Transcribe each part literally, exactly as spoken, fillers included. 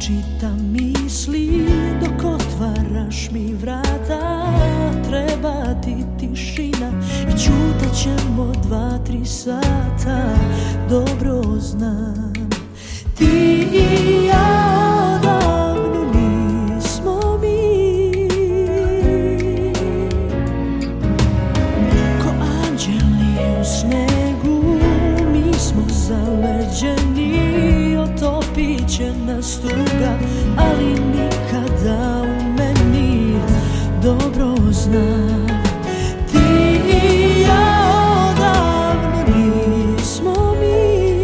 čitam misli dok otvaraš mi vrata. Treba ti tišina i ćutat ćemo dva, tri sata. Dobro znam, ti i ja odavno nismo mi. Ko anđeli u snegu mi smo zaleđeni. Otopit će nas tuga, ali nikada u meni. Dobro znam, ti i ja odavno nismo mi.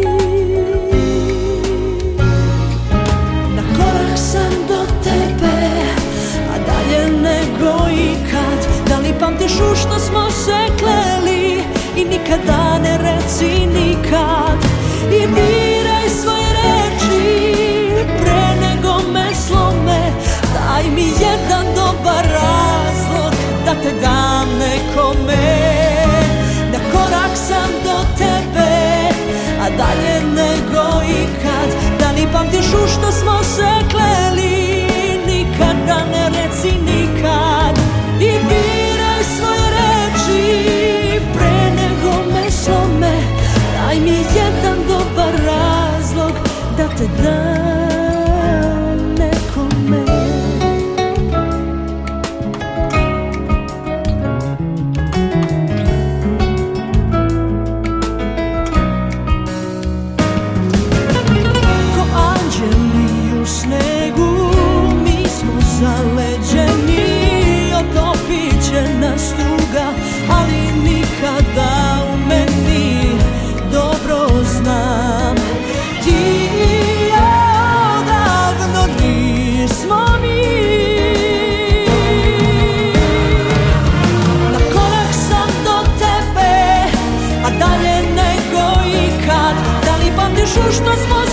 Na korak sam do tebe, a dalje nego ikad. Da li pamtiš u što smo se kleli? I nikada ne reci nikad. I biraj svoje reči pre nego me slome. Daj mi jedan dobar razlog da te dam nekome. Na korak sam do tebe, a dalje nego ikad. Da li pamtiš u što smo se kleli? Nikada ne reci nikad. I biraj svoje reči pre nego me slome. Daj mi jedan dobar razlog da te dam nekome. Ko anđeli u snegu mi smo zaleđeni. Otopit će nas tuga, ali nikada u meni. Dobro znam, ti i ja odavno nismo mi. Na korak sam do tebe, a dalje nego ikad. Da li pamtiš u što smo